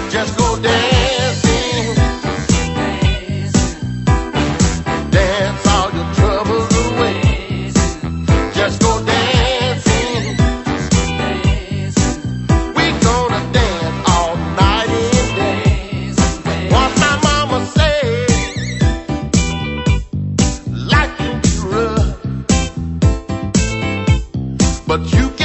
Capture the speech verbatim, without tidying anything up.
Just go dancing, dance all your troubles away. Just go dancing, we gonna dance all night and day. What my mama said, like you be rough, but you